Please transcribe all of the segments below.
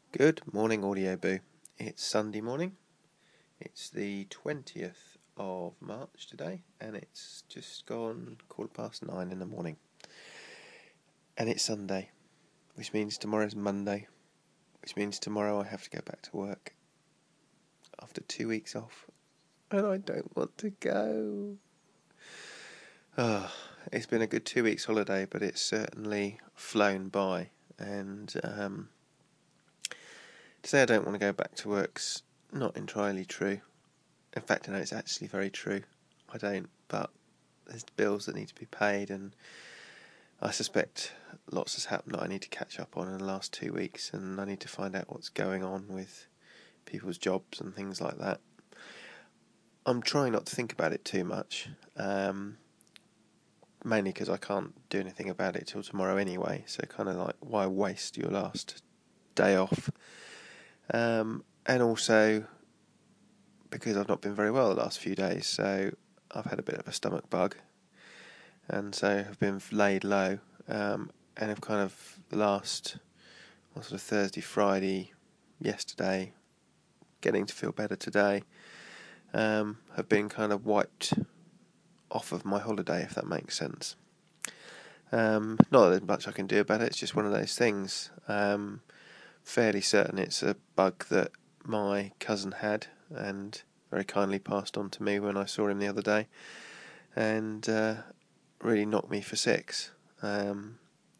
Good morning, Audio Boo. It's Sunday morning. It's the 20th of March today, and it's just gone 9:15 in the morning. And it's Sunday, which means tomorrow's Monday, which means tomorrow I have to go back to work after 2 weeks off, and I don't want to go. It's been a good 2 weeks holiday, but it's certainly flown by, and to say I don't want to go back to work's not entirely true. In fact, I know it's actually very true. I don't, but there's bills that need to be paid, and I suspect lots has happened that I need to catch up on in the last 2 weeks, and I need to find out what's going on with people's jobs and things like that. I'm trying not to think about it too much, mainly because I can't do anything about it till tomorrow anyway, so kind of like, why waste your last day off? And also because I've not been very well the last few days, so I've had a bit of a stomach bug, and so I've been laid low, and I've kind of the last sort of Thursday, Friday, yesterday, getting to feel better today, have been kind of wiped off of my holiday, if that makes sense. Not that there's much I can do about it, it's just one of those things. Fairly certain it's a bug that my cousin had, and very kindly passed on to me when I saw him the other day, and really knocked me for six. I'm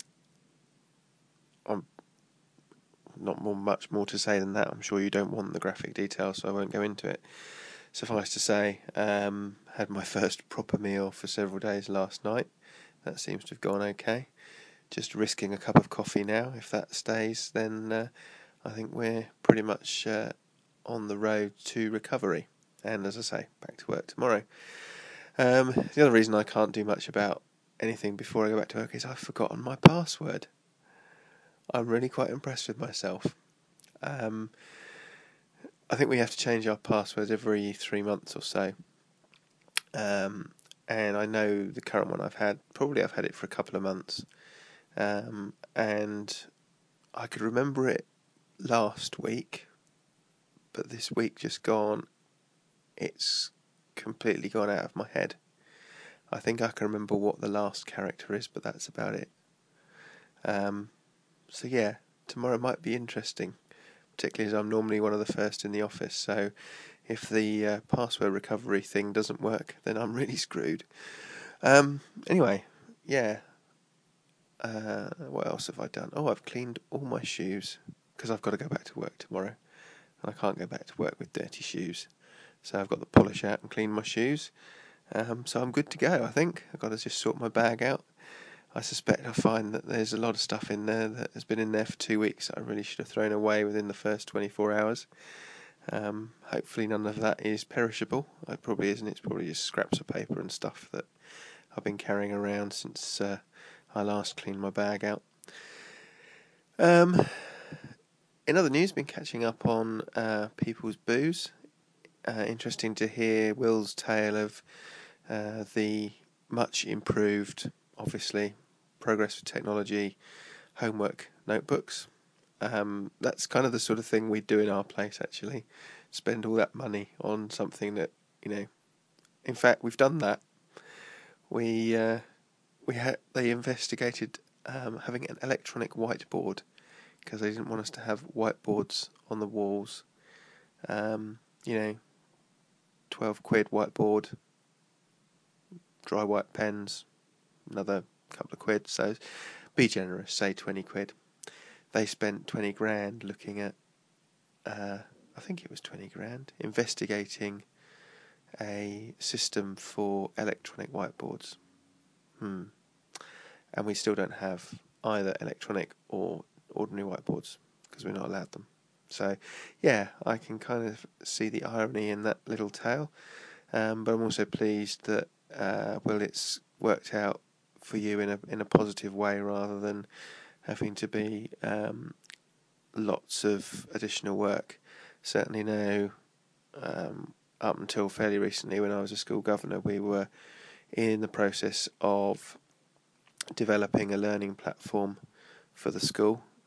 not much more to say than that. I'm sure you don't want the graphic details, so I won't go into it. Suffice to say, had my first proper meal for several days last night. That seems to have gone okay. Just risking a cup of coffee now. If that stays, then I think we're pretty much on the road to recovery. And as I say, back to work tomorrow. The other reason I can't do much about anything before I go back to work is I've forgotten my password. I'm really quite impressed with myself. I think we have to change our passwords every 3 months or so. And I know the current one I've had it for a couple of months. And I could remember it last week, but this week just gone, it's completely gone out of my head. I think I can remember what the last character is, but that's about it. So yeah, tomorrow might be interesting, particularly as I'm normally one of the first in the office, so if the password recovery thing doesn't work, then I'm really screwed. Anyway, yeah. What else have I done? Oh, I've cleaned all my shoes, because I've got to go back to work tomorrow, and I can't go back to work with dirty shoes. So I've got the polish out and clean my shoes. So I'm good to go, I think. I've got to just sort my bag out. I suspect I'll find that there's a lot of stuff in there that has been in there for 2 weeks that I really should have thrown away within the first 24 hours. Hopefully none of that is perishable. It probably isn't. It's probably just scraps of paper and stuff that I've been carrying around since I last cleaned my bag out. In other news, been catching up on people's booze. Interesting to hear Will's tale of the much improved, obviously, progress with technology, homework notebooks. That's kind of the sort of thing we do in our place, actually. Spend all that money on something that, in fact, we've done that. They investigated having an electronic whiteboard, because they didn't want us to have whiteboards on the walls. 12 quid whiteboard, dry white pens, another couple of quid, so be generous, say 20 quid. They spent 20 grand looking at, I think it was 20 grand, investigating a system for electronic whiteboards. And we still don't have either electronic or ordinary whiteboards, because we're not allowed them. So, yeah, I can kind of see the irony in that little tale, but I'm also pleased that it's worked out for you in a positive way, rather than having to be lots of additional work. Certainly now, up until fairly recently, when I was a school governor, we were in the process of developing a learning platform for the school,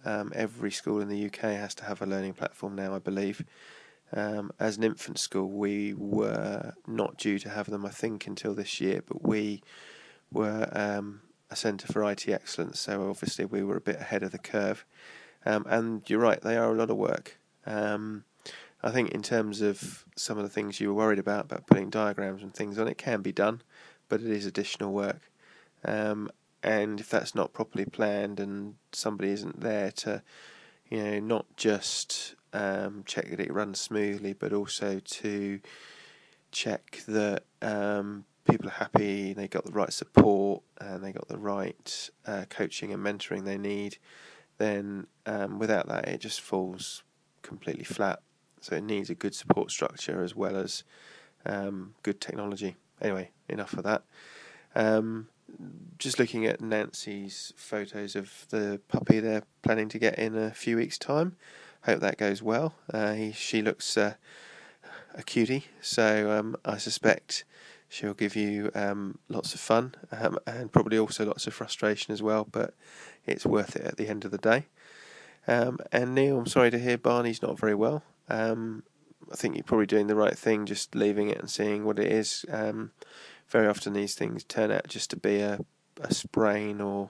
every school in the UK has to have a learning platform now, I believe. As an infant school, we were not due to have them, I think, until this year, but we were a centre for IT excellence, so obviously we were a bit ahead of the curve. And you're right, they are a lot of work. I think in terms of some of the things you were worried about putting diagrams and things on, it can be done, but it is additional work. And if that's not properly planned and somebody isn't there to, not just check that it runs smoothly, but also to check that people are happy, they got the right support, and they got the right coaching and mentoring they need, then without that it just falls completely flat. So it needs a good support structure as well as good technology. Anyway, enough of that. Just looking at Nancy's photos of the puppy they're planning to get in a few weeks' time. Hope that goes well. She looks a cutie, so I suspect she'll give you lots of fun and probably also lots of frustration as well, but it's worth it at the end of the day. And Neil, I'm sorry to hear Barney's not very well. I think you're probably doing the right thing, just leaving it and seeing what it is. Very often these things turn out just to be a sprain or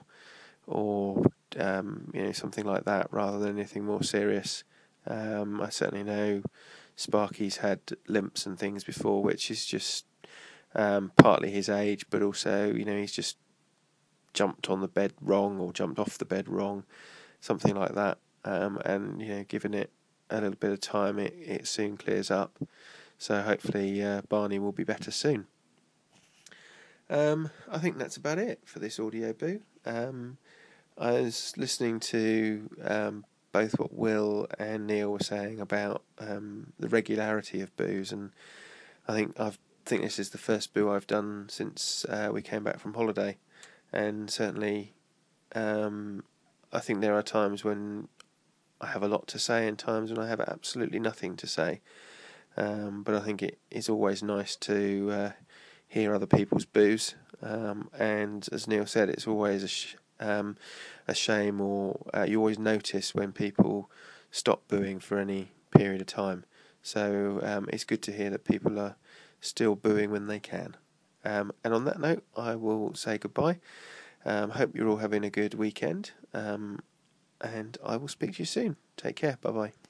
something like that, rather than anything more serious. I certainly know Sparky's had limps and things before, which is just partly his age, but also he's just jumped on the bed wrong or jumped off the bed wrong, something like that. And given it a little bit of time, it soon clears up. So hopefully Barney will be better soon. I think that's about it for this audio boo. I was listening to both what Will and Neil were saying about the regularity of boos, and I think this is the first boo I've done since we came back from holiday, and certainly I think there are times when I have a lot to say and times when I have absolutely nothing to say. But I think it is always nice to hear other people's boos. And as Neil said, it's always a shame, or you always notice when people stop booing for any period of time. So it's good to hear that people are still booing when they can. And on that note, I will say goodbye. Hope you're all having a good weekend. And I will speak to you soon. Take care. Bye-bye.